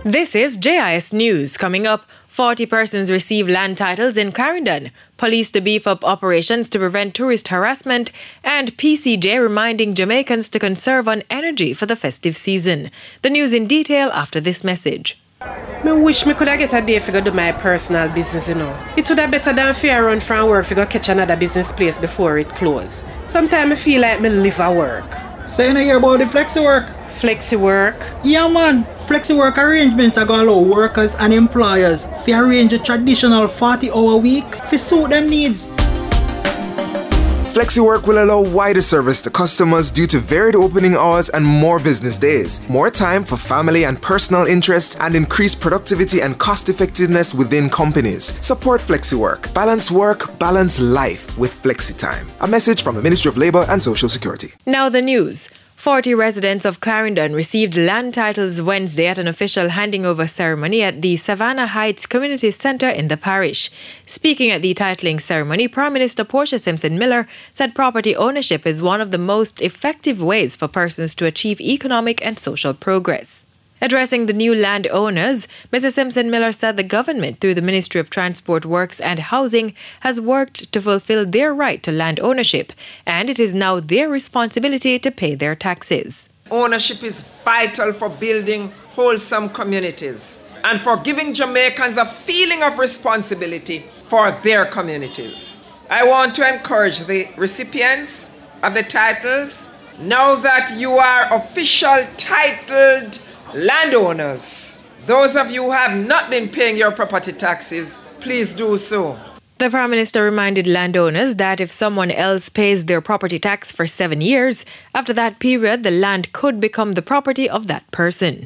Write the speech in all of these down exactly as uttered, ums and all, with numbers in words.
This is J I S News. Coming up, forty persons receive land titles in Clarendon, police to beef up operations to prevent tourist harassment, and P C J reminding Jamaicans to conserve on energy for the festive season. The news in detail after this message. I wish me could have get a day to go do my personal business, you know. It would have better than fear run from work to go catch another business place before it close. Sometimes I feel like me live at work. So you know hear about the flexi work? Flexi work? Yeah man, flexi work arrangements are going to allow workers and employers to arrange a traditional forty hour week to suit them needs. FlexiWork will allow wider service to customers due to varied opening hours and more business days, more time for family and personal interests, and increased productivity and cost effectiveness within companies. Support FlexiWork. Balance work, balance life with FlexiTime. A message from the Ministry of Labour and Social Security. Now the news. forty residents of Clarendon received land titles Wednesday at an official handing over ceremony at the Savannah Heights Community Centre in the parish. Speaking at the titling ceremony, Prime Minister Portia Simpson Miller said property ownership is one of the most effective ways for persons to achieve economic and social progress. Addressing the new landowners, Missus Simpson Miller said the government, through the Ministry of Transport, Works and Housing, has worked to fulfill their right to land ownership, and it is now their responsibility to pay their taxes. Ownership is vital for building wholesome communities and for giving Jamaicans a feeling of responsibility for their communities. I want to encourage the recipients of the titles, now that you are official titled landowners, those of you who have not been paying your property taxes, please do so. The Prime Minister reminded landowners that if someone else pays their property tax for seven years, after that period, the land could become the property of that person.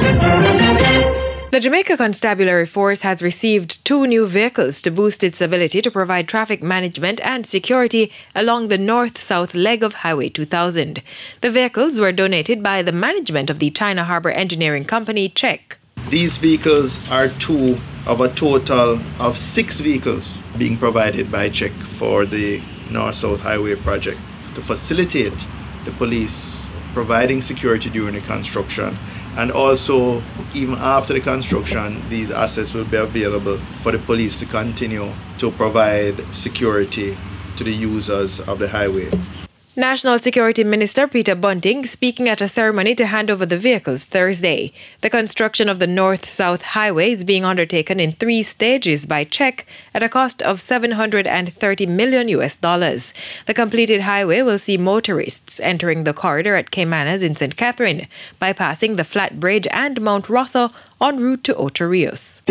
The Jamaica Constabulary Force has received two new vehicles to boost its ability to provide traffic management and security along the north-south leg of Highway two thousand. The vehicles were donated by the management of the China Harbour Engineering Company, C H E C. These vehicles are two of a total of six vehicles being provided by C H E C for the North-South Highway project to facilitate the police providing security during the construction. And also, even after the construction, these assets will be available for the police to continue to provide security to the users of the highway. National Security Minister Peter Bunting speaking at a ceremony to hand over the vehicles Thursday. The construction of the North-South Highway is being undertaken in three stages by C H E C at a cost of seven hundred thirty million U S dollars. The completed highway will see motorists entering the corridor at Caymanas in Saint Catherine, bypassing the Flat Bridge and Mount Rosso en route to Ocho Rios.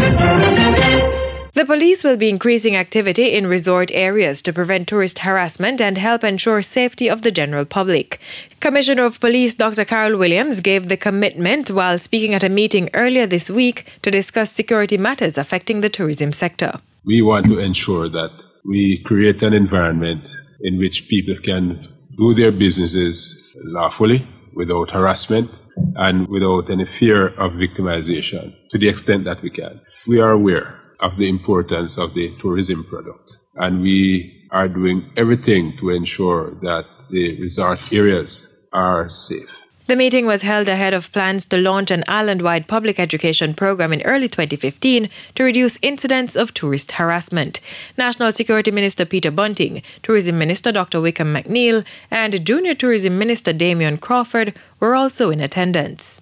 The police will be increasing activity in resort areas to prevent tourist harassment and help ensure safety of the general public. Commissioner of Police Doctor Carol Williams gave the commitment while speaking at a meeting earlier this week to discuss security matters affecting the tourism sector. We want to ensure that we create an environment in which people can do their businesses lawfully, without harassment, and without any fear of victimization, to the extent that we can. We are aware of the importance of the tourism product, and we are doing everything to ensure that the resort areas are safe. The meeting was held ahead of plans to launch an island-wide public education program in early twenty fifteen to reduce incidents of tourist harassment. National Security Minister Peter Bunting, Tourism Minister Doctor Wickham McNeil, and Junior Tourism Minister Damian Crawford were also in attendance.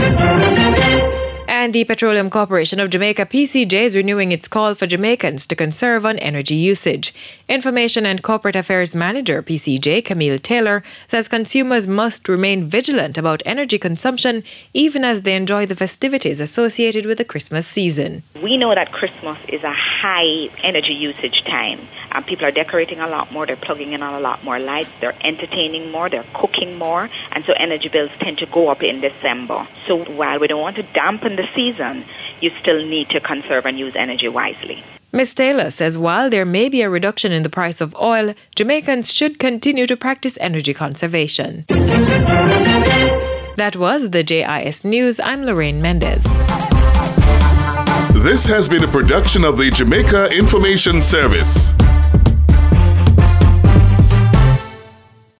And the Petroleum Corporation of Jamaica, P C J, is renewing its call for Jamaicans to conserve on energy usage. Information and Corporate Affairs Manager, P C J, Camille Taylor, says consumers must remain vigilant about energy consumption even as they enjoy the festivities associated with the Christmas season. We know that Christmas is a high energy usage time. And people are decorating a lot more, they're plugging in on a lot more lights, they're entertaining more, they're cooking more, and so energy bills tend to go up in December. So while we don't want to dampen the season, you still need to conserve and use energy wisely. Miz Taylor says while there may be a reduction in the price of oil, Jamaicans should continue to practice energy conservation. That was the J I S News. I'm Lorraine Mendez. This has been a production of the Jamaica Information Service.